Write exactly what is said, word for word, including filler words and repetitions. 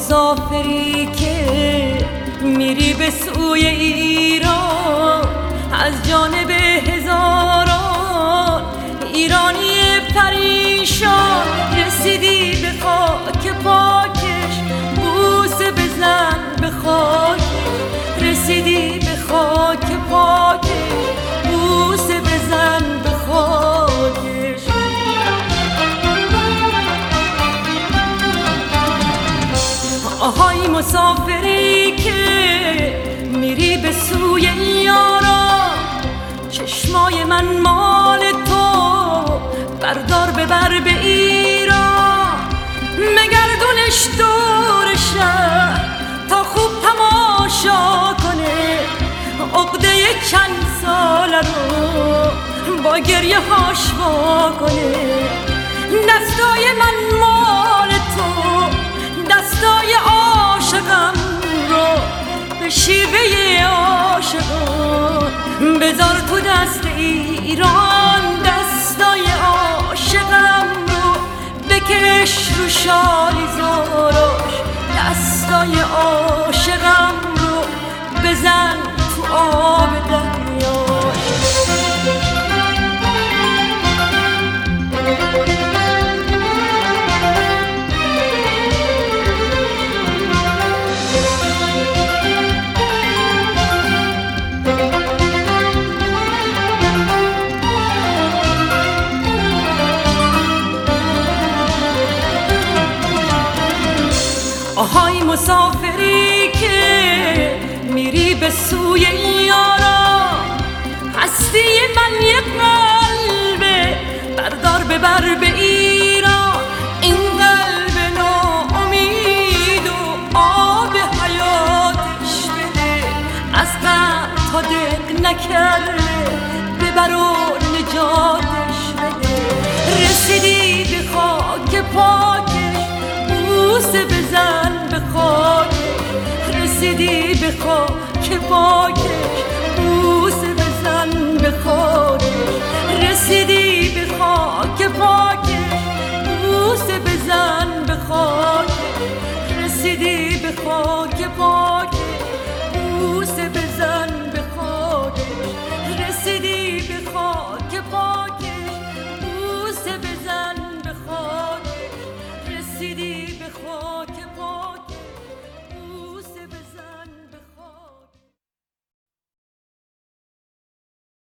مسافری که میری به سوی ایران، از جانب هزاران ایرانی پریشان رسیدی به خاک پاکش، بوسه بزن به خاک، رسیدی به خاک پاکش، بوسه بزن به خاکش. آهای مسافری که میری به سوی یاران، چشمای من مال تو بردار ببر به ایران، مگردونش دور شهر تا خوب تماشا کنه، عقده چند ساله رو با گریه هاش وا کنه. دستای من مال تو، دستای عاشقم رو به شیوه عاشقان بذار تو دست ایران، دستای عاشقم رو بکش رو شالی زاراش، دستای عاشقم رو بزن تو آب دریاش. آهای مسافری که میری به سوی یاران، هستی من یک قلبه بردار ببر به ایران، این قلب ناامید و آب حیاتش بده، از غم تا دق نکرده ببر و نجاتش بده. رسیدی به خاک پاکش، بوسه بزن به خاکش، رسیدی به خاک پاکش،